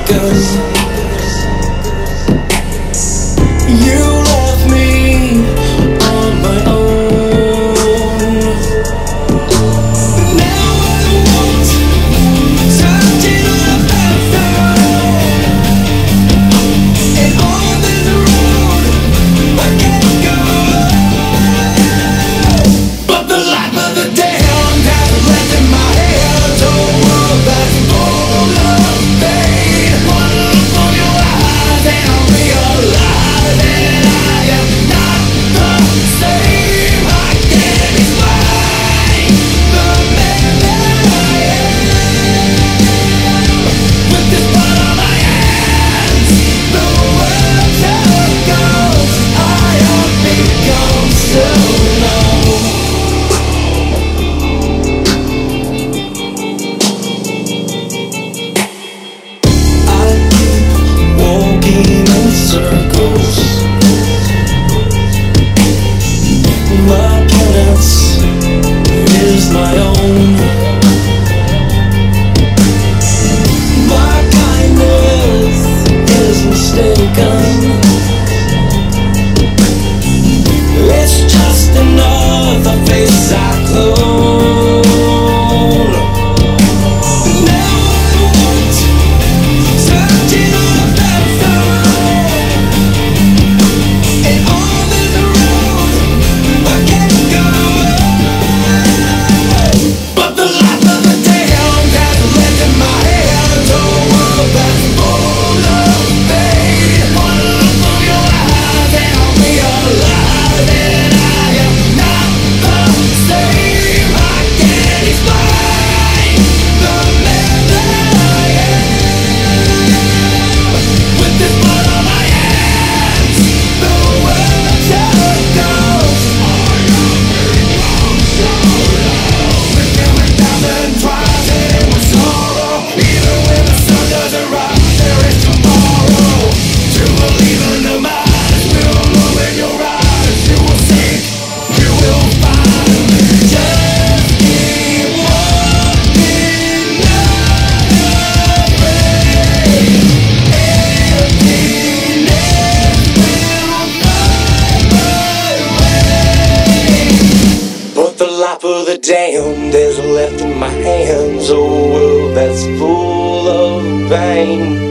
You left me on my own. Now I want something on a bathroom, and on this road I can't go. But the life of the damned has left in my hands a world that's full of pain. One look from your eyes and I'll realize that I am not the same. I can't explain the man that I am. With this blood on my hands, the world just goes. I have become so numb. I keep walking in circles. My penance is my own. My kindness is mistaken. It's just another face I clone. Now I want something on a bathroom, and on this road I can't go. But the life of the damned has left in my hands a world that's full of pain. One look from your eyes and I'll realize that I am not the same. I can't explain the man that I am. With this blood on my hands, the world just goes. We're feeling thousand tries and with sorrow. Even when the sun doesn't rise, there is tomorrow. To believe in the mind will open your eyes. You will seek, you will find. Just keep walking, not afraid. Emptiness will find my way. But the life of the damned is left in my hands, a world that's full of pain.